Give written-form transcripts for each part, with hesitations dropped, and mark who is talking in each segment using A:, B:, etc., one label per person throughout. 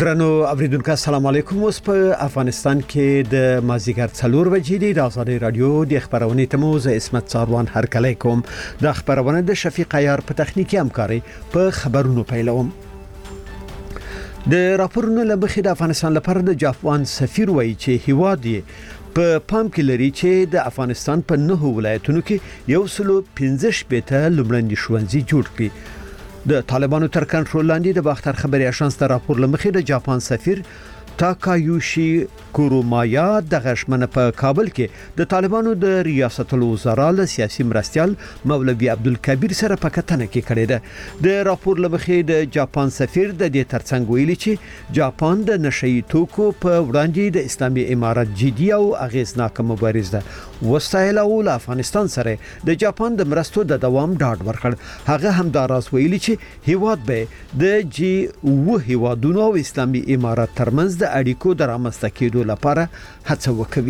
A: ګرانو اوریدونکو السلام علیکم. اوس په افغانستان کې د مازیګر 4 بجې د آزادۍ رادیو د خبرونې تموز اسمت څاروان هرکلی کوم. د خبرونه د شفیق عیار په تخنیکی همکاري په خبرونو پیلوم. د راپورونو لمخې د افغانستان لپاره د جاپان سفیر وایي چې هیواد یې په پام کې لري چې د افغانستان په 9 ولایتونو کې 115 لومړني ښوونځي جوړ کړي. د طالبانو تر کنټرول لاندې د باختر خبري اژانس د راپور لمخې د جاپان سفیر تاکایوشي کورومایا د غشمنه په کابل کې د طالبانو د ریاست الوزرا له سیاسي مرستيال مولوي عبدالکبیر سره په کتنه کې کړی ده. د راپور لمخې د جاپان سفیر د دې ترڅنګ ویلي چې جاپان د نشئی توکو په وړاندې د اسلامي امارات جدي او اغیزناک مبارزه وسایل او افغانستان سره د جاپان د مرستو د دوام ډاډ ورکړ. هغه هم دا راز ویلي چې هیواد به د جی و هیوادونو او اسلامي امارات ترمنځ د اړیکو د رامنځته کېدو لپاره هڅه وکوي.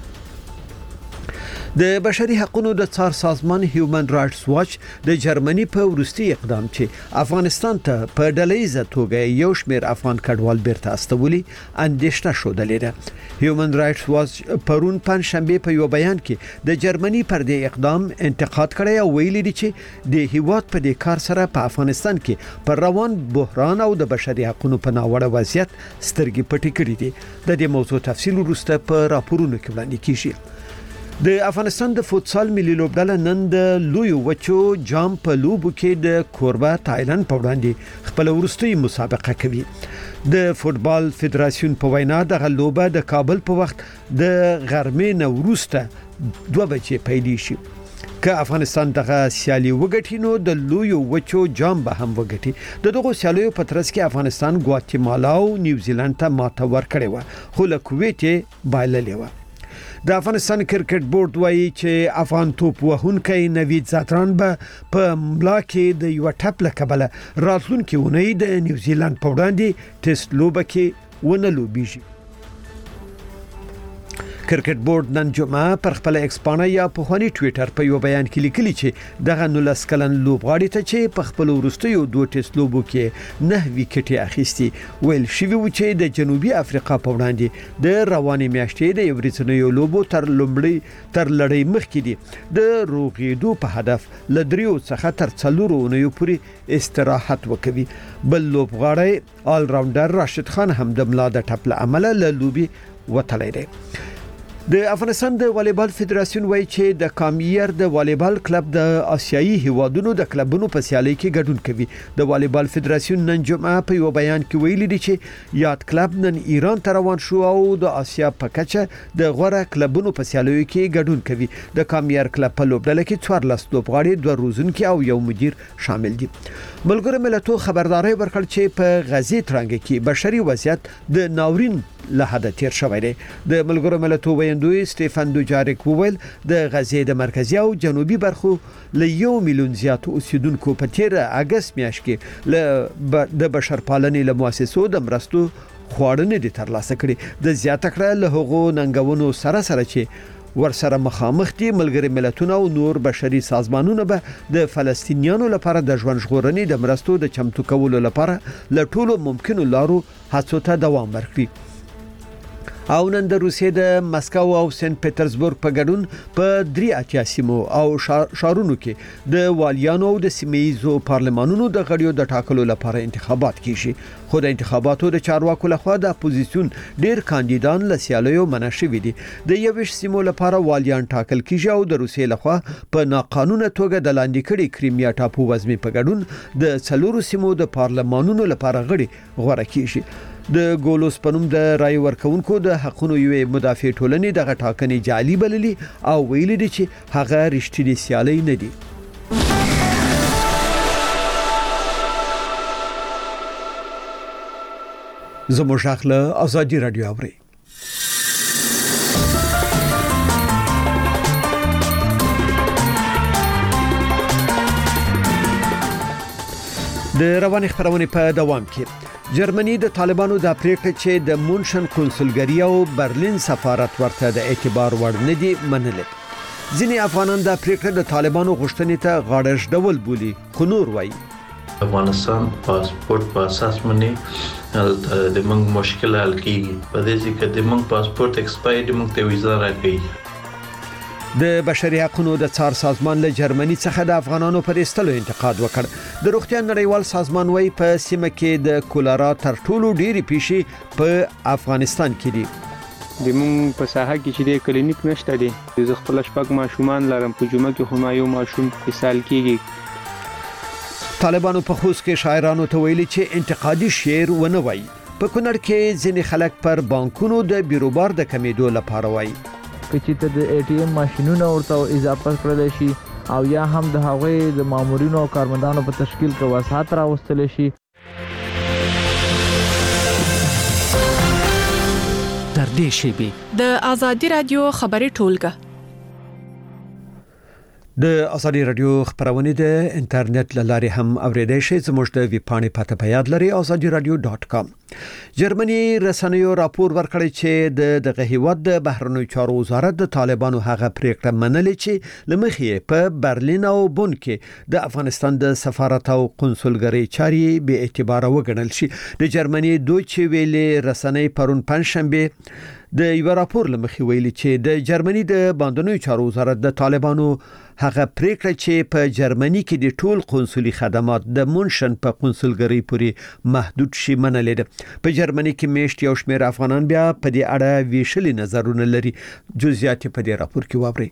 A: د بشري حقوقو د څار سازمان هیومن رائټس واچ د جرمني په ورستي اقدام چې افغانستان ته په ډلهیزه توګه یو شمېر افغان کډوال بیرته استولي اندېښنه شودلې ده. هیومن رائټس واچ پرون پنځشنبه په یو بیان کې د جرمني پر دې اقدام انتقاد کړی او ویلي دی چې د هیواد په دې کار سره په افغانستان کې پر روان بحران او د بشري حقوقو په ناوړه وضعیت سترګې پټې کړې دي. د دې موضوع تفصیل وروسته په راپورونو کې وړاندې کیږي. د افغانستان د فوتسال ملي لوبډله نن د لوی وچو جام په لوبو کې د کوربه تایلند په وړاندې خپل ورستي مسابقه کوي. د فوتبال فدراسیون په وینا د غلوبه د کابل په وخت د غرمې نه وروسته 2 بجې پیل شي. که افغانستان دغه سیالي وګټي نو د لوی وچو جام به هم وګټي. د دغه سیالیو په ترڅ کې افغانستان ګواتیمالا او نیوزیلند ته ماته ورکړې و خو له کویت بایللې و. د افغانستان کرکټ بورډ وایي چې افغان توپ وهونکی نوید زاتران به په ملا کې د یو ټپ له کبله راتلونکي ونې د نیوزیلند په وړاندې ټیسټ لوبه کې ونه لوبیږي. کرکټ بورډ نن جمعه پر خپل ایکسپانه یا په خواني ټوئیټر په یو بیان کې لیکلي چې دغه 19 کلن لوبغاړي ته چې په خپل ورستیو 2 ټیسټ لوبو کې 9 وکټې اخیستي ویل شوی و چې د جنوبي افریقا په وړاندې د رواني میاشتې د یوريڅنیو لوبو تر لړۍ مخکې دي د روغېدو په هدف لدریو څخه تر 4 اونیو پورې استراحت وکوي. بل لوبغاړی آل راونډر راشد خان هم د ملا د ټپ له امله له لوبي وتلی دی. د افغانستان د والیبال فدراسیون وایي چې د کامیر د والیبال کلب د آسیایي هیوادونو د کلبونو په سیالي کې ګډون کوي. د والیبال فدراسیون نن جمعه په یو بیان کې ویلي دی چې یاد کلب نن ایران ته روان شو او د آسیا په کچه د غوړه کلبونو په سیالیو کې ګډون کوي. د کامیر کلب په لوبډله کې 14 لوبغاړي 2 روزونکي او یو مدیر شامل دي. ملګرو ملتونو خبرداري ورکړ چې په غزې ترانګ کې بشري وضعیت د ناورین له حد تیر شوی دی. د ملګرو ملتونو ویندوی سټيفن دوجاریک وویل د غزې د مرکزي او جنوبي برخو له 1 میلیون زیات اوسیدونکو په 13 اگست میاشت کې د بشرپالنې له مؤسسو د مرستو خواړنې دي ترلاسه کړي. د زیاته کړه له هغو ننګونو سره چې ورسره مخامخ دي. ملګری ملتونه او نور بشري سازمانونه به د فلسطینیانو لپاره د ژوند ژغورنې د مرستو د چمتو کولو لپاره له ټولو ممکنو لارو هڅو ته دوام ورکړي. او نن د روسیې د مسکو او سنت پټرزبورګ په ګډون په 3 سیمو او شارونو کې د والیانو او د سیمایزو پارلمانونو د غړیو د ټاکلو لپاره انتخابات کیږي. خو د انتخاباتو د چارواکو لخوا د اپوزیسیون ډیر کاندیدان له سیالیو منع شوي دي. د 21 سیمو لپاره والیان ټاکل کیږي او د روسیې لخوا په ناقانونه توګه د لاندې کړي کریمیا ټاپو وزمي په ګډون د 4 سیمو د پارلمانونو لپاره غړي غوړه کیږي. د ګولوس پنوم د رای ورکونکو د حقونو یو مدافع ټولنې دغه ټاکنې جعلي بللي او ویل دي چې هغه رښتینی سیالي نه دي. زموږ اخله آزادي رادیو اوري. د رواني خبرونه په دوام کې جرمني د طالبانو د پریکړې چې د مونشن کنسولګری او برلین سفارت ورته د اعتبار وړ نه دي منل. ځینې افغانان د پریکړې د طالبانو غوښتنې ته غاړه ډول بولي خو نور وایي
B: افغانستان پاسپورت په اساس باندې د موږ مشکل حل کیږي. په دې ځکه د موږ پاسپورت ایکسپایر موږ ته ویزا راکړي.
A: د بشري حقوقو د څار سازمان له جرمني څخه د افغانانو پر ایستلو انتقاد وکړ. د روغتیا نړیوال سازمان وايي په سیمه کې د کولرا تر ټولو ډېری پیښې په افغانستان کې دي.
C: د مونږ په ساحه کې چې د کلینیک نشته دي. زه خپل شپږ ماشومان لرم. په جمعه کې خو ما یو ماشوم اسهال کیږي.
A: طالبانو په خوست کې شاعرانو ته ویلي چې انتقادي شعر ونه وایي. په کونړ کې ځینې خلک پر بانکونو د بیروبار د کمیدو لپاره وایي
D: چې ته د ATM ماشينونو ورته اضافه کړل شي او یا هم د هغوی د مامورینو او کارمندانو په تشکیل کې وسعت راوستل شي.
E: تر دې شی
F: د آزادي رادیو خبري ټولګه
A: د ازادي رادیو خبرونه د انټرنیټ لاري هم اوریدای شئ. زموږ د وی پاڼې پته په یاد لري azadiradio.com. جرمني رسنیو راپور ورکړی چې د هیواد د بهرنیو چارو وزارت د طالبانو هغه پریکړه منلې چې لمخې په برلین او بون کې د افغانستان د سفارت او قونسلګری چاري به اعتبار وګڼل شي. د جرمني دویچه ویلې رسنۍ پرون پنځشنبه د یو راپور لمخې ویلي چې د جرمني د باندنیو چارو وزارت د طالبانو هغه پریکړه چې په جرمني کې د ټول قونسلي خدمات د مونشن په قونسلګری پورې محدود شي منلې ده. په جرمني کې میشت یو شمېر افغانان بیا په دې اړه ویشلي نظرونه لري. جزئیات په دې راپور کې واورئ.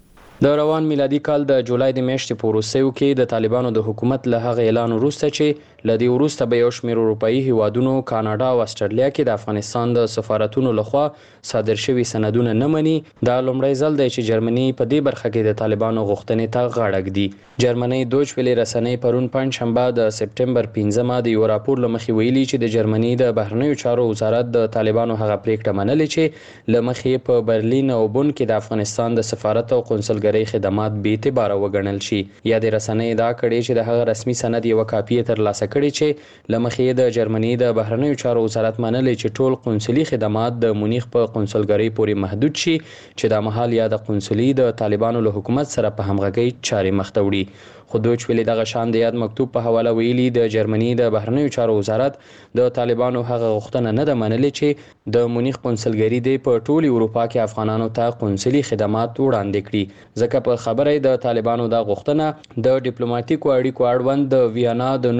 G: د روان میلادي کال د جولای د میاشتې په وروستیو کې د طالبانو د حکومت له هغه اعلان وروسته چې لدی وروسته به یو شمېر اروپאי هیوادونو کاناډا او استرالیا کې د افغانستان د سفارتونو لخوا صادر شوي سندونه نه مني. دا لومړی ځل دی چې جرمني په دې برخه کې د طالبانو غوښتنې ته غاړه ږدي. جرمني دویچ ویلې رسنۍ پرون پنځشنبه د سپټمبر 15 د یو راپور لمخې ویلي چې د جرمني د بهرنیو چارو وزارت د طالبانو هغه پریکړه منلې چې لمخې په برلین او بون کې د افغانستان د سفارت او قونسلګری خدمات به اعتبار وګڼل شي. یا د رسنۍ دا کړي چې د هغه رسمي سند یو کاپی ترلاسه کړي چې لمخې د جرمني د بهرنیو چارو وزارت منلې چې ټول قونسلي خدمات د مونیخ په قونسلګری پورې محدود شي چې د محل یا د قونسلي د طالبانو له حکومت سره په همغږي چارې مخ ته وړي. خو دوی ویلي دغه شان د یاد مکتوب په حواله ویلي د جرمني د بهرنیو چارو وزارت د طالبانو هغه غوښتنه نه ده منلې چې د مونیخ قونسلګری د په ټول اروپا کې افغانانو ته قونسلي خدمات وړاندې کړي. ځکه په خبره د طالبانو د غوښتنه د ډیپلوماټیکو اړیکو اړوند د ویانا د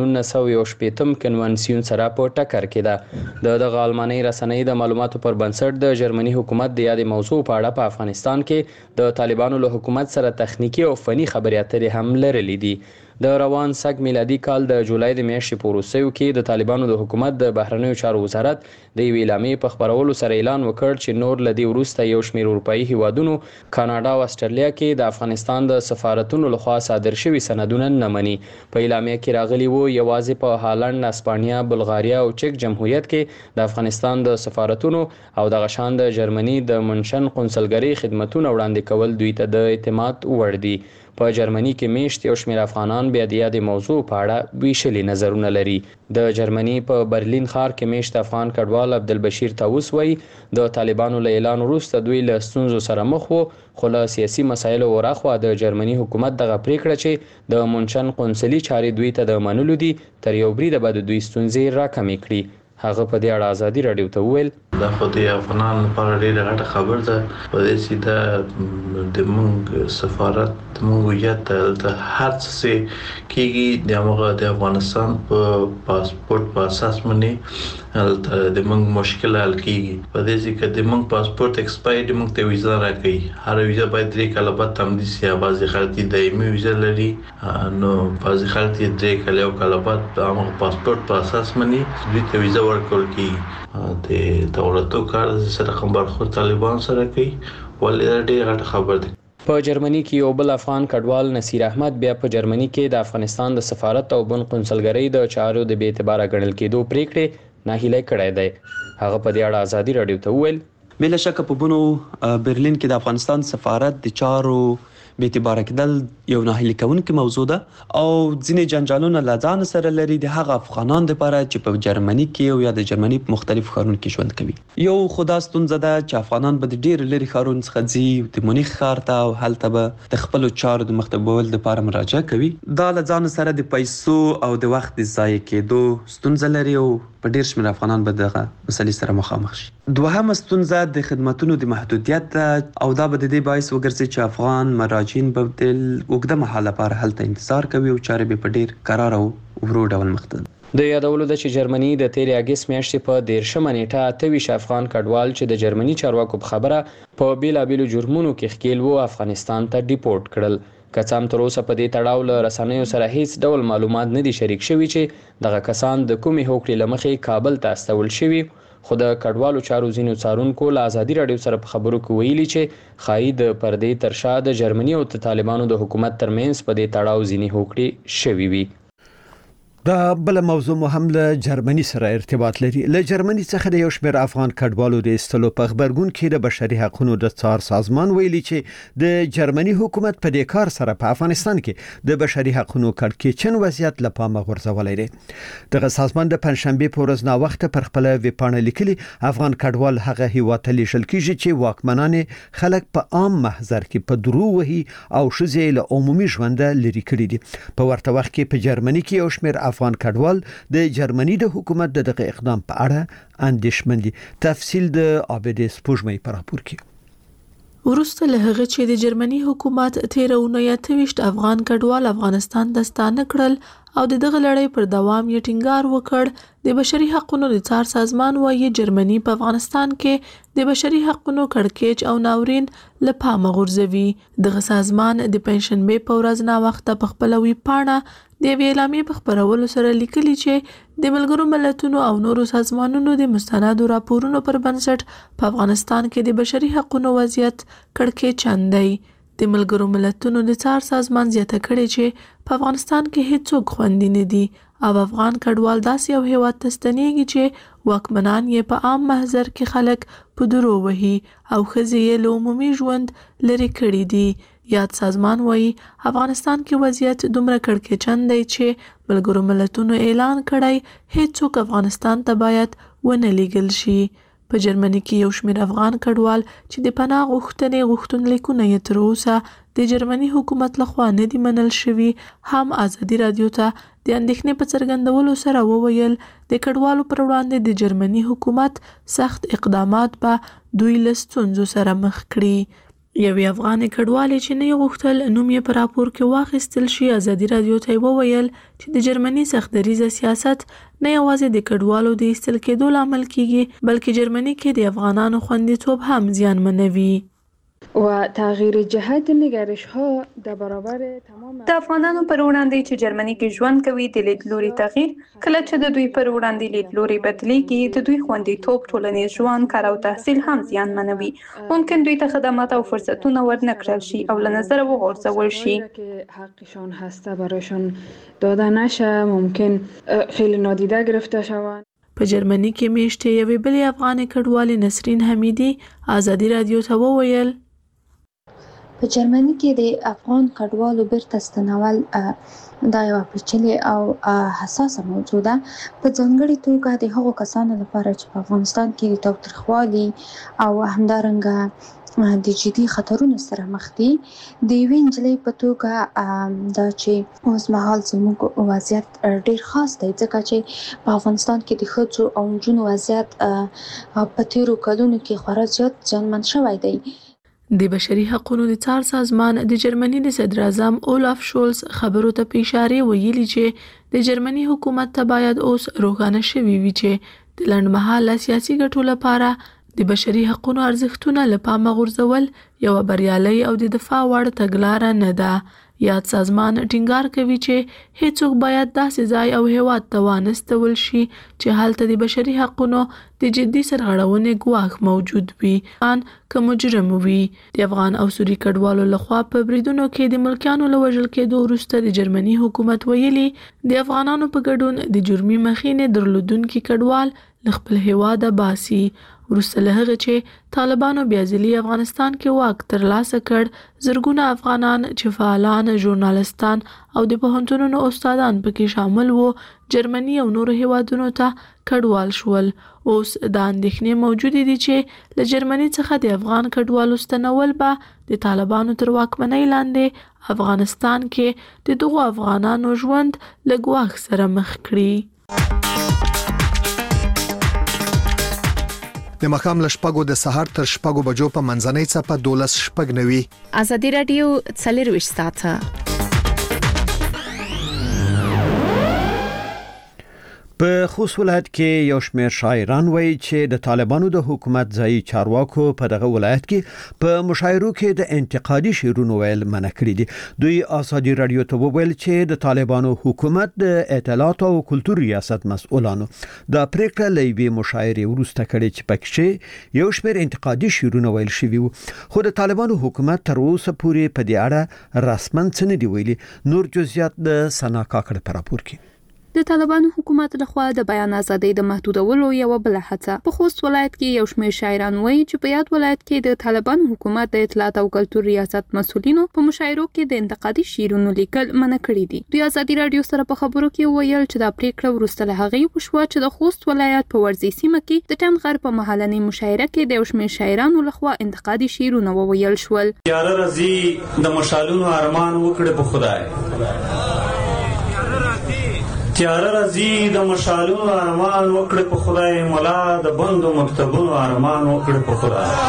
G: 1980 کنونسیون سره په ټکر کې ده. د غالماني رسنۍ د معلوماتو پر بنسټ د جرمني حکومت د یاد موضوع په اړه په افغانستان کې د طالبانو له حکومت سره تخنیکی او فني خبرې اترې هم لرلې دي. د روان سږ میلادي کال د جولای د میاشتې په وروستیو کې د طالبانو د حکومت د بهرنیو چارو وزارت د یوې اعلامیې په خپرولو سره اعلان وکړ چې نور له دې وروسته یو شمېر اروپאי هیوادونو کاناډا او استرالیا کې د افغانستان د سفارتونو لخوا صادر شوي سندونه نه مني. په اعلامیه کې راغلي وو یوازې په هالند، اسپانیا، بلغاریا او چک جمهوریت کې د افغانستان د سفارتونو او د غشان د جرمني د منشن قونسلګری خدماتونه وړاندې کول دوی ته د اعتماد وړ دي. په جرمني کې میشت یو شمېر افغانان بیا د یاد موضوع په اړه ویشلي نظرونه لري. د جرمني په برلین ښار کې میشت افغان کډوال عبدالبشیر طاووس وایي د طالبانو له اعلان وروسته دوی له ستونزو سره مخ وو، خو له سیاسي مسایلو وراخوا د جرمني حکومت دغه پریکړه چې د مونشن قونسلي چارې دوی ته د منلو دي تر یو بریده به د دوی ستونزې راکمې کړي. هغه په دې اړه ازادي رادیو ته وویل
B: دا خو د افغانان لپاره ډېره غټه خبر ده. په دې چې د موږ سفارت د موږ هویت د هر څه کېږي د هغه د افغانستان په پاسپورت په اساس باندې د موږ مشکل حل کېږي. په دې چې د موږ پاسپورت ایکسپایر موږ ته ویزا راکړي. هر ویزا باید 3 کاله بعد تمدید شي. بعضې خلک دایمي ویزا لري، نو بعضې خلک 3 کاله یو کاله بعد هغه پاسپورت په اساس باندې دوی ته ویزا ورکول کېږي. د دولتو کار سره خبرخور طالبان سره کوي، ولې ډېر غټ خبر دی.
G: په جرمني کې یو بل افغان کډوال نصیر احمد بیا په جرمني کې د افغانستان د سفارت او بن قونسلګری د چارو د بې اعتباره ګڼل کېدو پریکړې ناهیلي کړی دی. هغه په دې اړه ازادي رادیو ته وویل
H: بلا شک په بنو برلین کې د افغانستان سفارت د چارو به اعتبار کېدل یو ناهیلي کوونکی موضوع ده او ځینې جنجالونه له ځان سره لري د هغه افغانان لپاره چې په جرمني کې او یا د جرمني په مختلفو ښارونو کې ژوند کوي. یو خدا ستونزه ده چې افغانان به د ډېر لري ښارونو څخه ځي د مونیخ ښار ته او هلته به د خپل چارو د مختبول لپاره مراجعه کوي. دا له ځان سره د پیسو او د وخت د ضایع کېدو ستونزه لري او په ډېر شمېر افغانان به دغه مسلې سره مخامخ شي. دوهمه ستونزه د خدماتونو د محدودیت او دا به د دې باعث وګرځي چې افغان مراجعین به د اوږده مهاله لپاره هلته انتظار کوي او چارې به په ډېر قرار او ورو ډول مخ ته.
G: د یادولو ده چې جرمني د تیرې اګست میاشتې په 13 نیټه 28 افغان کډوال چې د جرمني چارواکو په خبره په بیلابیلو جرمونو کې ښکیل وو افغانستان ته ډیپورټ کړل. که څه هم تر اوسه په دې تړاو له رسنیو سره هیڅ ډول معلومات نه دي شریک شوي چې دغه کسان د کومې هوکړې له مخې کابل ته استول شوي، خو د کډوالو چارو ځینو څارونکو له ازادي راډیو سره په خبرو کې ویلي چې ښایي د پردې تر شا د جرمني او د طالبانو د حکومت ترمنځ په دې تړاو ځینې هوکړې شوي وي.
A: دا بل موضوع مو هم له جرمني سره ارتباط لري. له جرمني څخه د یو شمېر افغان کډوالو د استلو په خبرګون کې د بشري حقوقو د څار سازمان ویلي چې د جرمني حکومت په دې کار سره په افغانستان کې د بشري حقوقو کړکېچن وضعیت له پامه غورځولای دی. دغه سازمان د پنځشنبه په ورځ نا وخت پر خپل ویبپاڼه لیکلي افغان کډوال هغه هیواد ته لیږل کیږي چې واکمنان خلک په عام محضر کې په درو وهي او شذې له عمومي ژوند لري کړی دي. په ورته وخت کې په جرمني کې یو شمېر افغان کډوال د جرمني د حکومت دغه اقدام په اړه اندېښمن دي. تفصیل د عابد سپوږمۍ په راپور کې.
I: ورسته له هغه چې د جرمني حکومت 13 افغان کډوال افغانستان ته ستانه کړل او دغه لړۍ پر دوام یې ټینګار وکړ، د بشري حقوقو د څار سازمان وايي جرمني په افغانستان کې د بشري حقوقو کړکېچ او ناورین له پامه غورځوي. دغه سازمان د پنځشنبه په ورځ نا وخت په خپل ویبپاڼه د اعلامیې په خبرولو سره لیکلي چې د ملګرو ملتونو او نورو سازمانونو د مستندو راپورونو پر بنسټ په افغانستان کې د بشري حقوقو وضعیت کړکېچن دی. د ملګرو ملتونو د څار سازمان زیاته کړې چې په افغانستان کې هیڅوک خوندي نه دي او افغان کډوال داسې یو هیواد ته ستنېږي چې واکمنان یې په عام محضر کې خلک په درو وهي او ښځې یې له عمومي ژوند لرې کړي دي. یاد سازمان وایي افغانستان کې وضعیت دومره کړکېچن دی چې ملګرو ملتونو اعلان کړی هیڅوک افغانستان ته باید ونه لیږل شي. په جرمني کې یو شمېر افغان کډوال چې د پناه غوښتنې غوښتنلیکونه یې تر اوسه د جرمني حکومت لخوا نه دي منل شوي هم ازادي راډیو ته د اندېښنې په څرګندولو سره وویل د کډوالو پر وړاندې د جرمني حکومت سخت اقدامات به دوی له ستونزو سره مخ کړي. یوې افغان کډوالې چې نه غوښتل نوم یې په راپور کې واخیستل شي ازادي راډیو ته وویل چې د جرمني سختدریزه سیاست نه یوازې د کډوالو د ایستل کېدو لامل کیږي بلکې جرمني کې د افغانانو خوندیتوب هم زیانمنوي.
J: و تغییر جهت نگرش ها در برابر تمام
K: د افغانانو پر وړاندې چې جرمني کې ژوند کوي د لیدلوري تغییر کله چې د دوی پر وړاندې لیدلوري بدلیږي د دوی خوندیتوب ټولنیز ژوند کار او تحصیل هم زیانمنوي. ممکن دوی ته خدمات او فرصتونه ورنکړل شي او له نظر وغورځول شي
J: که حقشان هسته برایشان داده نشه، ممکن خیلی نادیده گرفته شوند.
I: په جرمني کې میشته یوې بلې افغان کډوالې نسرین حمیدي ازادي راډیو ته وویل
L: په جرمني کې د افغان کډوالو بیرته ستنول دا یو پیچلې او حساسه موضوع ده، په ځانګړي توګه د هغو کسانو لپاره چې په افغانستان کې د تاوتریخوالي او همدارنګه د جدي خطرونو سره مخ دي. د یوې نجلۍ په توګه دا چې اوس مهال زموږ وضعیت ډېر خاص دی ځکه چې په افغانستان کې د ښځو او نجونو وضعیت په تیرو کلونو کې خورا زیات زیانمن شوی دی.
I: د بشري حقوقو د څار سازمان د جرمني د صدر اعظم اولاف شولز خبرو ته په اشاره ویلي چې د جرمني حکومت ته باید اوس روښانه شوي وي چې د لنډمهاله سیاسي ګټو لپاره د بشري حقوقو ارزښتونه له پامه غورځول یوه بریالۍ او د دفاع وړ تګلاره نه ده. یاد سازمان ټینګار کوي چې هیڅوک باید داسې ځای او هیواد ته وانستول شي چې هلته د بشري حقوقو د جدي سرغړونې ګواښ موجود وي ان که مجرم وي. د افغان او سوري کډوالو لخوا په بریدونو کې د ملکیانو له وژل کېدو وروسته د جرمني حکومت ویلي د افغانانو په ګډون د جرمي مخینې درلودونکي کډوال له خپل هیواده باسي. وروسته له هغه چې طالبانو بیا ځلي افغانستان کې واک ترلاسه کړ زرګونه افغانان چې فعالان ژورنالستان او د پوهنتونونو استادان پکې شامل وو جرمني او نورو هیوادونو ته کډوال شول اوس د اندېښنې موجود دي چې له جرمني څخه د افغان کډوالو ستنول به د طالبانو تر واکمنۍ لاندې افغانستان کې د دغو افغانانو ژوند له ګواښ سره مخ کړي
M: د مخام لشپګو د سحر تر شپګو بجو په منځنۍ څپه 12:09
F: ازادي رادیو 24 ساعته
A: په خوست ولایت کې یو شمېر شاعران وایي چې د طالبانو د حکومت ځایي چارواکو په دغه ولایت کې په مشاعرو کې د انتقادي شعرونو ویل منع کړی دي دوی ازادي رادیو ته وویل چې د طالبانو حکومت د اطلاعات او کلتور ریاست مسؤلانو د پریکړه لوي مشاعره ورسته کړي چې پکې یو شمېر انتقادي شعرونه ویل شوی وو خو د طالبانو حکومت تر اوسه پورې په دې اړه رسمن څه نه دی ویلي نور جزئیات د سنا کاکړ په راپور کې
K: د طالبانو حکومت لخوا د بیان ازادۍ د محدودولو یو بل هڅه په خوست ولایت کې یو شمېر شاعران وایي چې په یاد ولایت کې د طالبانو حکومت د اطلاعات او کلتور ریاست مسؤلینو په مشاعرو کې د انتقادي شعرونو لیکل منع کړی دي دوی ازادي رادیو سره په خبرو کې ویل چې دا پریکړه وروسته له هغې وشوه چې د خوست ولایت په ورزي سیمه کې د ټند غر په محلنۍ مشاعره کې د یو شمېر شاعرانو لخوا انتقادي شعرونه وویل شول
N: یاره رضی د مشالونو ارمان وکړه په خدای تیار رضی د مشالونو ارمان وکړه په خدای مولا د بندو مکتبونو ارمان وکړه په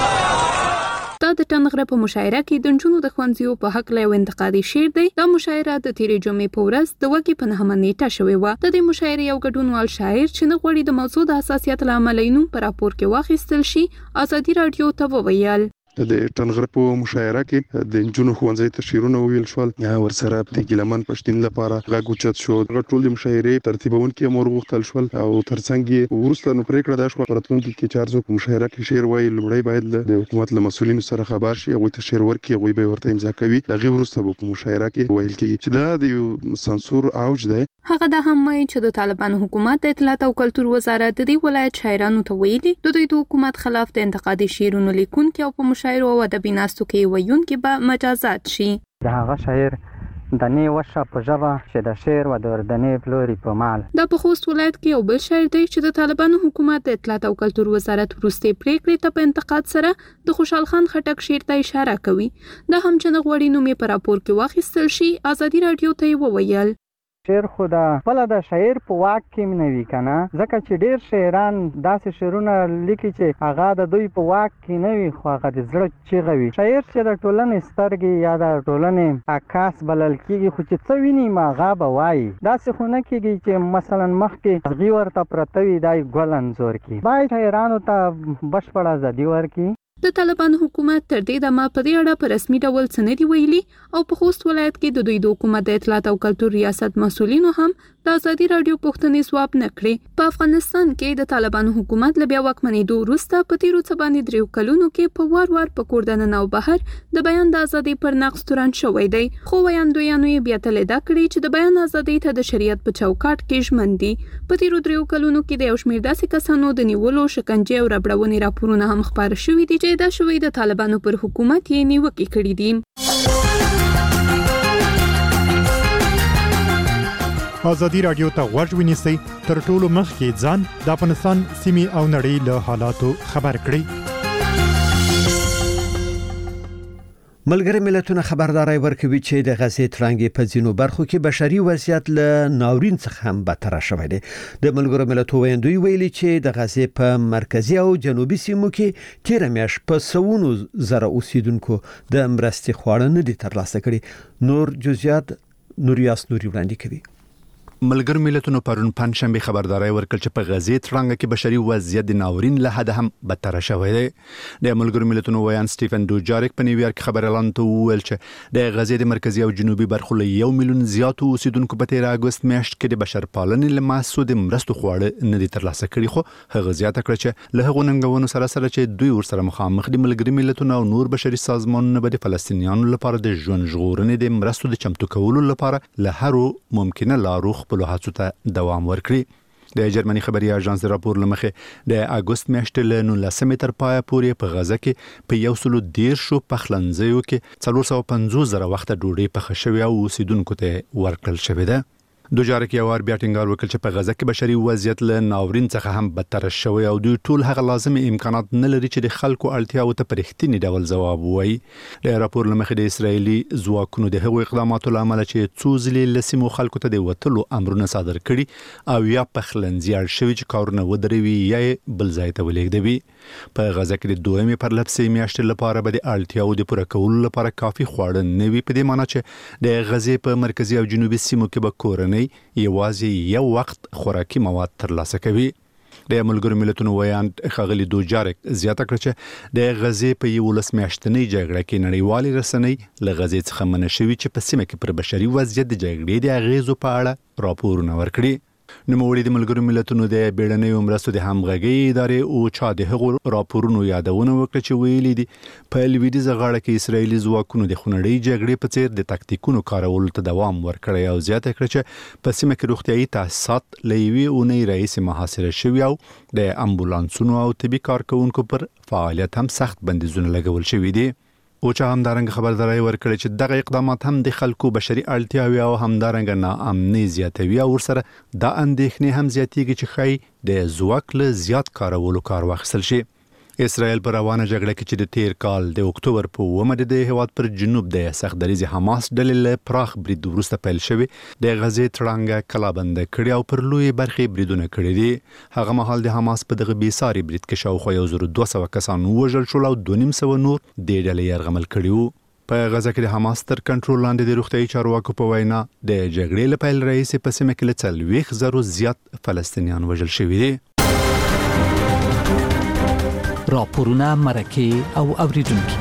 N: خدای
K: دا د ټنغره په مشاعره کې د نجونو د ښوونځیو په حق له انتقادي شعر دی دا مشاعره د تیرې جمعې په ورځ د وګي په 9 نیټه شوې و د دې مشاعره یو ګډونوال شاعر چې نه غوړي د موضوع د حساسیت لامل نوم پر راپور کې واخیستل شي ازادي رادیو ته وویل
O: د ټنغره په مشاعره کې د جنونو خوانځي ته شیرونه ویل شول یا ورسره د ګلمن پښتون لپاره غوچت شو ټول د مشاعره ترتیبون کې امور غوښتل شول او ترڅنګ ورسته نو پریکړه د شو پرتونکو کې چارځو په مشاعره کې شعر وایي لومړی باید د حکومت له مسولینو سره خبر شي او ته شعر ورکي او به ورته امضا کوي دغه ورسته په مشاعره کې ویل کې چې دا د سانسور اوج دی
K: هغه د هم وایي چې د طالبانو حکومت د اطلاعات او کلتور وزارت د دې ولایت شاعرانو ته ویلي د دوی د حکومت خلاف د انتقادي شعرونو لیکونکو او په مشاعره او ادبي ناستو کې ویونکي به مجازات شي
P: د هغه شاعر د نه وشه په ژبه چې د شعر و د اردنې پلوري په مال
K: د په خوست ولایت کې یو بل شاعر دی چې د طالبانو حکومت د اطلاعات او کلتور وزارت وروستي پریکړې ته په انتقاد سره د خوشحال خان خټک شعر ته اشاره کوي د هم چې غوړي نومې په راپور کې واخیستل شي ازادي رادیو ته وویل
P: شعر خدا بل د شاعر په واک کې نه وی کنه ځکه چې ډیر شاعران داسې شعرونه لیکي چې هغه د دوی په واک کې نه وي خو هغه د زړه چیغوي شاعر چې د ټولنې سترګې یا د ټولنې عکاس بلل کیږي خو چې څه ویني ما هغه به وایي داسې خو نه کیږي چې مثلا مخکې غي ورته پرته وي دای ګل انځور کی باید شاعرانو ته بشپړه ازادي ورکړي
K: د طالبانو حکومت تر دې دمه په دې اړه په رسمي ډول څه نه دی ویلي او په خوست ولایت کې د دوی د حکومت د اطلاعات او کلتور ریاست مسؤلینو هم د ازادي رادیو پوښتنې ځواب نه کړې په افغانستان کې د طالبانو حکومت له بیا واکمنېدو وروسته په تیرو څه باندې 3 کلونو کې په وار په کور دننه او بهر د بیان د ازادۍ پر نقض تورن شوی دی خو ویاندویانو یې بیا تلدا کړی چې د بیان ازادۍ ته د شریعت په چوکاټ کې ژمن دي په تیرو 3 کلونو کې د یو شمېر داسې کسانو د نیولو شکنجې او ربړونې راپورونه هم خبر شوي دي چې دا شوی د طالبانو پر حکومت یې نیوکې کړې دي
Q: ازادي رادیو ته غوږ ونیسئ تر ټولو مخکې ځان د افغانستان سیمې او نړۍ له حالاتو خبر کړئ
A: ملګری ملتونه خبرداري ورکوي چې د غزې ترانګې په ځینو برخو کې بشري وضعیت له ناورین څخه هم بدتر شوی دی د ملګرو ملتونو ویاندوی ویلي چې د غزې په مرکزی او جنوبي سیمو کې تیر میاشت په سوونو زره اوسیدونکو د مرستې خواړه نه دي ترلاسه کړي نور جزئیات نوریاس نوري وړاندې کوي
R: ملګر ملتونو پرون پنځشنبه خبرداري ورکړ چې په غزې ترانګ کې بشري وضعیت د ناورین له حد هم بدتر شوی دی د ملګر ملتونو ویان سټیفن دوجاریک په نیویارک خبر اعلان ته ویل چې د غزې د مرکزی او جنوبي برخو له 1 میلیون زیاتو اوسیدونکو په 13 اگست میاشت کې د بشرپالنې له محسود مرستو خواړه نه دي ترلاسه کړي خو هغه زیاته کړ چې له هغو ننګونو سره چې دوی ورسره مخامخ دي ملګر ملتونو او نور بشري سازمانونه به د فلسطینیانو لپاره د ژوند ژغورنې د مرستو د چمتو کولو لپاره له هرو ممکنه لارو خپل هڅو ته دوام ورکړي د جرمني خبري اژانس راپور لمخې د اگست میاشتې له 19 تر پای پورې په غزه کې په 110 پخلنځیو کې 450 زره وخت ډوډۍ پخه شوې او اوسیدونکو ته ورکړل شوې ده. دوجارک یو ور بیا ټینګار وکړ چې په غزه کې بشري وضعیت له ناورین څخه هم بدتر شوی او دوی ټول هغه لازمي امکانات نه لري چې د خلکو اړتیاو ته پرختنی ډول ځواب وایي. د راپور لمخې د اسرایلی ځواکونو د هغو اقداماتو لامل چې څو ځلې لسیمو خلکو ته د وټلو امرونه صادر کړي او یا په خلنځي شوی چې کارونه ودروي یا بل ځای ته ولېږدوي. په غزه کې د دویمې پرلپسې میاشتې لپاره به د اړتیاو د پوره کولو لپاره کافي خواړه نه وي، په دې معنی چې د غزې په مرکزي او جنوبي سیمو کې به کورنۍ یوازې یو وخت خوراکي مواد ترلاسه کوي. د ملګرو ملتونو ویاند ښاغلي دوجارک زیاته کړه چې د غزې په 11 میاشتنۍ جګړه کې نړیوالې رسنۍ له غزې څخه منع شوي چې په سیمه کې پر بشري وضعیت د جګړې د اغیزو په اړه راپورونه ورکړي. نوموړي د ملګرو ملتونو د بیړنیو مرستو د همغږۍ ادارې او چا د هغو راپورونو یادونه وکړه چې ویلي دي په لویدیځه غاړه کې اسرایلی ځواکونو د خونړۍ جګړې په څیر د تاکتیکونو کارولو ته دوام ورکړی او زیاته کړه چې په سیمه کې روغتیايي تاسیسات له یوې اونۍ راهیسې محاصره شوي او د امبولانسونو او طبي کارکونکو پر فعالیت هم سخت بندیزونه لګول شوي دي. او چې همدارنګه خبرداري ورکړي چې دغه اقدامات هم د خلکو بشري اړتیاوې او همدارنګه ناامني زیاتوي او ورسره دا اندېښنې هم زیاتېږي چې ښایي د ځواک له زیات کارولو کار واخیستل شي. اسرائیل پر روانه جګړه کې چې د تیر کال د اکتوبر په 9 د هیواد پر جنوب د سختدریز حماس ډلې له پراخ برید وروسته پیل شوی د غزې تړانګه کلابند کړي او پر لوی برخې بریدونه کړي دي. هغه مهال د حماس په دغه بیساري برید کې شاوخوا 1200 کسان وژل شول او 250 نور د ډلې یرغمل کړي وو. په غزه کې د حماس تر کنټرول لاندې د روغتیايي چارواکو په وینا د جګړې له پیل راهیسې په سیمه کې له 40,000 زیات فلسطینیان وژل شوي دي.
E: راپورونه مرکه او اوریدونکو.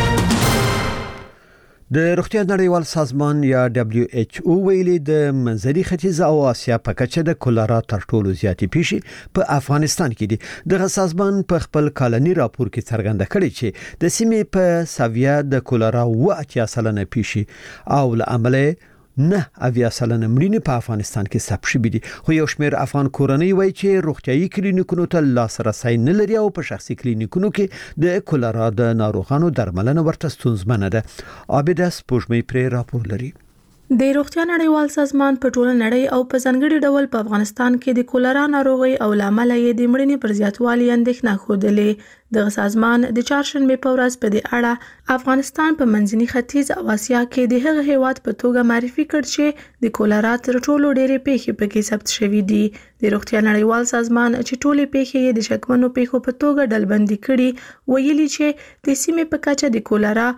A: د روغتیا نړیوال سازمان یا WHO ویلي د منځني ختیځ او اسیا په کچه د کولرا تر ټولو زیاتې پیښې په افغانستان کې دي. دغه سازمان په خپل کالني راپور کې څرګنده کړی چې د سیمې په ساویا د کولرا 80% پیښې او له عمله 9% مړینې په افغانستان کې ثبت شوې دي. خو یو شمېر افغان کورنۍ وایي چې روغتيایي کلینیکونو ته لاسرسي نه لري او په شخصي کلینیکونو کې د کولرا د ناروغانو درملنه ورته ستونزمنه ده. عابده سپوږمۍ پر راپور لري.
I: د روغتیا نړیوال سازمان په ټوله نړۍ او په ځانګړي ډول په افغانستان کې د کولرا ناروغي او لامل یې د مړینې پر زیاتوالي اندېښنه خوده. دغه سازمان د چهارشنبه په ورځ په دې اړه افغانستان په منځني ختیځ او اسیا کې د هغه هیواد په توګه معرفي کړ چې د کولرا تر ټولو ډېرې پیښې پکې ثبت شوې دي. د روغتیا نړیوال سازمان چې ټولې پیښې یې د شکمنو پیښو په توګه ډلبندي کړي ویلي چې د سیمې په کچه د کولرا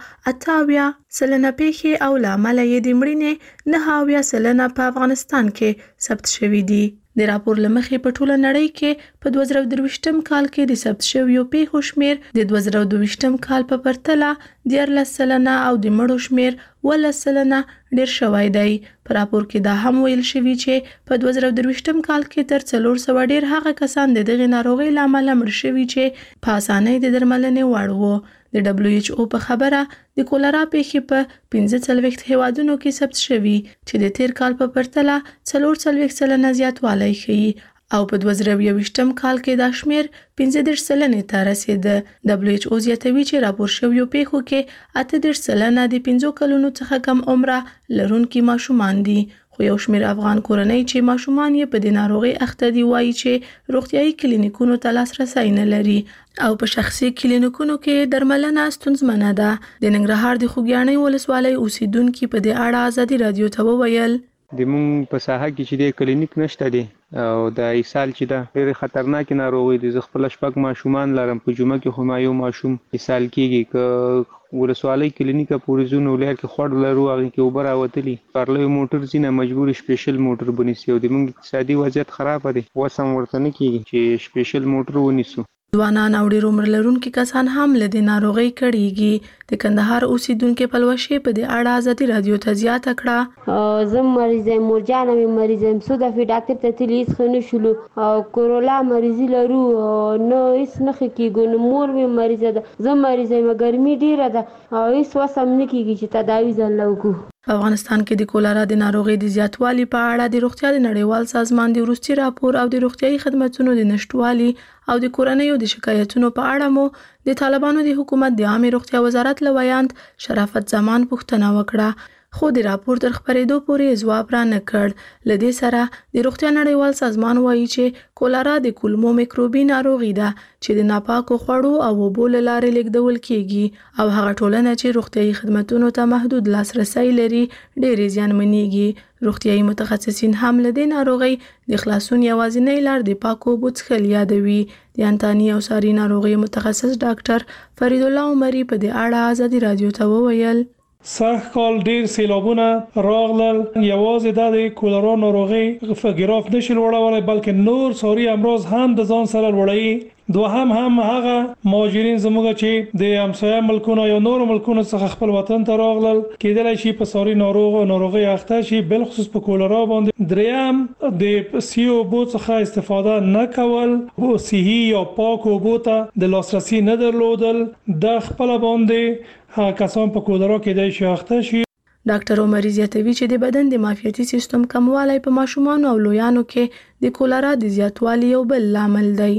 I: 88% پیښې او لامل یې د مړینې 9% په افغانستان کې ثبت شوې دي. د راپور لمخې په ټوله نړۍ کې په 2023م کال کې د ثبت شویو پیښو شمیر د 2022م کال په پرتله 14% او د مړو شمیر 12% ډیر شوی دی. په راپور کې دا هم ویل شوی چې په 2023م کال کې تر 400 ډیر هغه کسان د دغه ناروغي لامل مړ شوي چې په اسانۍ د درملنې وړ وو. د WHO په خبره د کولرا پیښې په 45 هیوادونو کې ثبت شوي چې د تیر کال په پرتله 44% زیاتوالی ښیي او په 2022م کال کې دا شمیر 15% ته رسیده. WHO زیاتوي چې راپور شویو پیښو کې 8% د 5 کلونو څخه کم عمره لرونکي ماشومان دي. خو یو شمیر افغان کورنۍ چې ماشومان یې په دې ناروغي اخته دي وایي چې روغتيایي کلینیکونو ته لاسرسي نه لري او په شخصي کلینیکونو کې درملنه ستونزمنه ده. د ننګرهار د خوږیاڼي ولسوالۍ اوسیدونکو په دې اړه ازادي رادیو ته وویل
C: د مونږ په ساحه کې چې د کلینیک نشته دي او د ایسال چې دا ډېر خطرناک ناروغي دي. زه خپل شپږ ماشومان لرم. په جمعه کې خو ما یو ماشوم ایسال کېږي که ولسوالۍ کلینیکه پورې زونه ولر کې خوړ لرو هغه کې اوبر اوتلی پرلوي موټر زینه مجبور سپیشل موټر بنیسي او د موږ اقتصادي وضعیت خراب دي وسم ورته نه کېږي چې سپیشل موټر ونیسو.
I: ځوانان او ډېر عمر لرونکي کسان هم له دې ناروغۍ کړيږي. د کندهار اوسیدونکو پلوشه په دې اړه ازادي رادیو ته زیاته کړه
S: زم مریض یم، مورجانه مې مریض یم، څو دفعې ډاکټر ته تللي هېڅ ښه نه شولو. کورولا مریضي لرو، نه هېڅ نه ښه کېږو. نو مور مې مریضه ده، زه مریضه یم، ګرمي ډېره ده او هېڅ وس هم نه کېږي چې تداوي ځانله وکړو.
I: په افغانستان کې د کولرا د ناروغۍ د زیاتوالي په اړه د روغتیا د نړیوال سازمان د وروستي راپور او د روغتیايي خدماتو د نشټوالي او د کورنیو د شکایتونو په اړه مو د طالبانو د حکومت د عامه روغتیا وزارت لویاند شرافت زمان پوښتنه وکړه، خو د راپور تر خبرېدو پورې ځواب را نه کړ. لدې سره د روغتیا نړیوال سازمان وایي چې کولرا د کولمو میکروبي ناروغي ده چې د ناپاکو خوړو او اوبو له لارې لیږدول کیږي او هغه ټولنه چې روغتیايي خدماتو ته محدود لاسرسي لري ډېرې زیانمنېږي. روغتیايي متخصصین هم له دې ناروغۍ د خلاصون یوازینۍ لار د پاکو اوبو څښل یادوي. د انتاني او ساري ناروغي متخصص ډاکټر فرید الله عمري په دې اړه ازادي رادیو ته وویل:
T: سږ کال ډیر سیلابونه راغلل، یوازې د کولرا ناروغي فګراف نشي لوړولای بلکې نور ساري امراض هم د ځان سره لوړوي. دوهم هم هغه مهاجرین زموږ چې د همسایه ملکونو یا نور ملکونو څخه خپل وطن ته راغلل کېدلی شي په ساري ناروغي اخته شي، بل خصوص په کولرا باندې. دریم د سیو اوبو څخه استفاده نه کول او صحي یا پاک اوبو ته د لاسرسي نه درلودل د خپل باندې کسان په کولرا کې د شاخته شي.
I: ډاکټر عمري زیاتوي چې د بدن د معافیتي سیستم کموالی په ماشومانو او لویانو کې د کولرا د زیاتوالي یو بل لامل دی.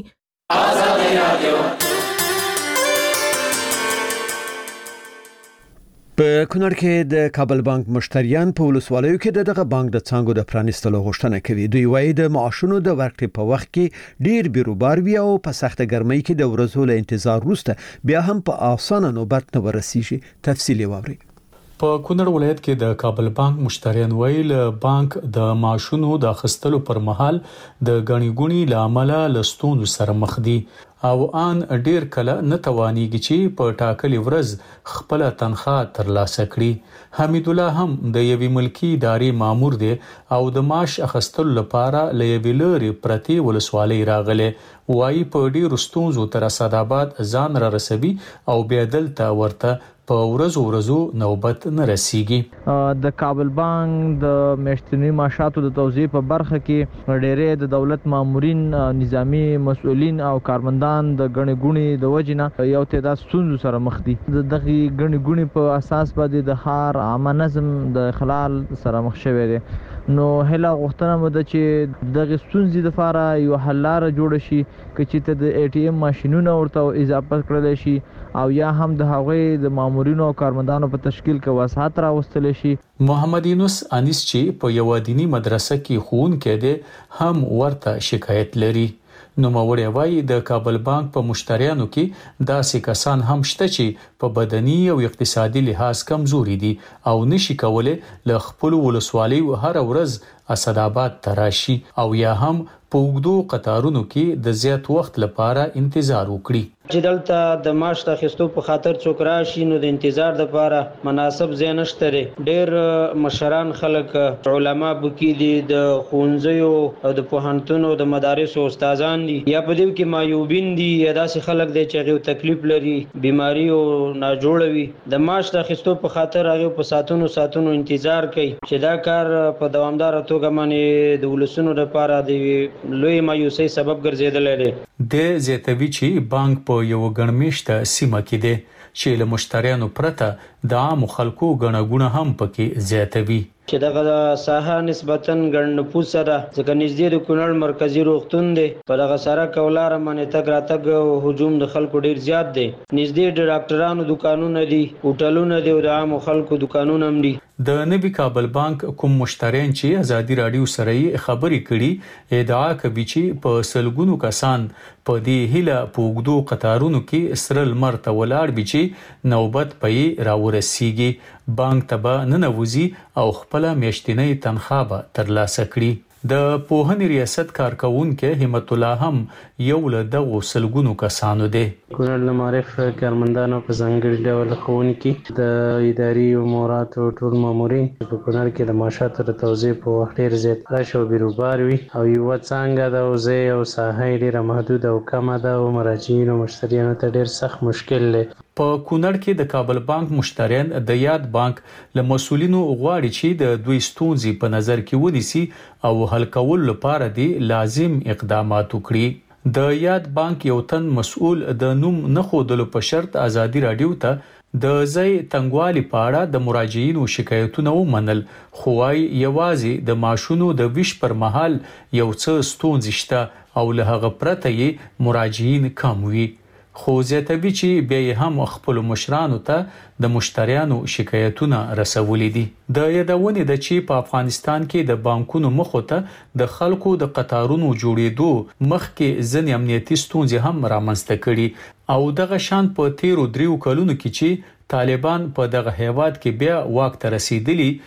A: په کونړ کې د کابل بانک مشتریان په ولسوالیو کې دغه بانک د څانګو د پرانیستلو غوښتنه کوي. دوی وایي د معاشونو د ورکړې په وخت کې ډیر بیروبار وي او په سخته ګرمۍ کې د ورځو له انتظار وروسته بیا هم په اسانه نوبت نه ورسیږي. تفصیلی واوري.
U: په کونړ ولایت کې د کابل بانک مشتریان ویل بانک د معاشونو د اخیستلو پر مهال د غنی ګونی لامل لستون سره مخ دي او ان ډیر کله نه توانيږي چې په ټاکلي ورځ خپل تنخواه ترلاسه کړي. حمید الله هم د یوې ملکی ادارې مامور دی او د معاش اخیستلو لپاره لېوی لري پرتی ولسوالۍ راغله. وایي په ډیر ستونزو تر اسداباد ځان را رسوي او بیا دلته ورته په ورځو نوبت نه رسیږي.
D: د کابل بانک د میاشتنی معاشاتو د توزیع په برخه کې ډېرې د دولت مامورین، نظامی مسؤلین او کارمندان د غنی ګونی د وجنه یو تعداد ستونزو سره مخ دي. دغه غنی ګونی په اساس باندې د ښار عامه نظم د خلال سره مخ شوی دی. نو هله غوښتنه مده چې دغه ستونزې لپاره یو حل لاره جوړ شي چې ته د ATM ماشينونو ورته اضافه کړل شي او یا هم د هغوی د مامورینو او کارمندانو په تشکیل کې وسعت راوستل شي.
U: محمد یونس انیس چې په یو دینی مدرسه کې ښوونکی دی هم ورته شکایت لري. نو موري وایي د کابل بانک په مشتریانو کې داسې کسان هم شته چې په بدني او اقتصادي لحاظ کمزوري دي او نشي کولای ل خپل ولسوالۍ هر ورځ اسداباد تراشي او یا هم په وګړو قطارونو کې د زیات وخت لپاره انتظار وکړي.
V: چې دلته د معاش اخیستو په خاطر څوک راشي نو د انتظار لپاره مناسب ځای نشته لري. ډېر مشران خلک علما بوکي دي، د ښوونځیو او د پوهنتونو د مدارسو استادان دي، یا په دې کې معیوبین دي، یا داسې خلک دي چې هغه تکلیف لري، بیماری او ناجوړوي. د معاش اخیستو په خاطر هغه په ساتونو انتظار کوي چې دا کار په دوامدار توګه باندې د ولسونو لپاره د لوی مایوسۍ سبب ګرځیدل لري.
U: د زیاتوي چې بانک په یو غنمیشته سیمه کې دی چې له مشتریانو پرته د عام خلکو غنغونه هم پکې زیاتوي.
V: چې دغه ساحه نسبتاً ګڼ نفوس سره ځکه نږدې د کونړ مرکزی روغتون دی، په دغه سره کولار باندې تګ راتګ او هجوم د خلکو ډیر زیات دی. نږدې د ډاکټرانو دکانونه دي، هوټلونه دي او د عام خلکو دکانونه هم دي.
U: د نوي کابل بانک کوم مشتریان چې ازادي رادیو سره خبرې کړي ادعا کوي چې په سلګونو کسان په دې هله پوګدو قطارونو کې سرل مرته ولاړ بي چې نوبت پي راورسيږي. بانک تبا ننوزي او خپل میاشتنۍ تنخواه به ترلاسه کړي. د پوهنې ریاست کارکونکو همت الله هم یو له دغه سلګونو کسانو دی.
V: کونړ د معرف کارمندانو په ځانګړي ډول ښوونکي د اداري امورات او ټول مامورین په کونړ کې د معاشاتو د توزیع په وخت ډیر زیات رش او بیروبار وي او یو څنګه د اوزې او ساحه ډیره محدود او کمه ده او مراجعین او مشتریانو ته ډیر سخت مشکل دی.
U: په کونړ کې د کابل بانک مشتریان د یاد بانک له مسولینو غواړي چې د دوی ستونزې په نظر کې ونیسي او حل کول لپاره دي لازم اقدامات وکړي. د یاد بانک یو تن مسؤل د نوم نه خودلو په شرط ازادي رادیو ته د ځای تنګوالي په اړه د مراجعینو شکایتونه ومنل، خو وايي یوازې د ماشونو د ویش پر مهال یو څه ستونزې شته او له هغه پرته یې مراجعین کم وي. خو زیاتوي چې بیا هم خپل مشرانو ته د مشتریانو شکایتونه رسولي دي. د یادونې د چې په افغانستان کې د بانکونو مخه ته د خلکو د قطارونو جوړېدو مخکې ځنې امنیتي ستونزې هم رامنځته کړي او دغه شان په 13 کلونو کې چې طالبان په دغه هیواد کې بیا واک ته رسیدلی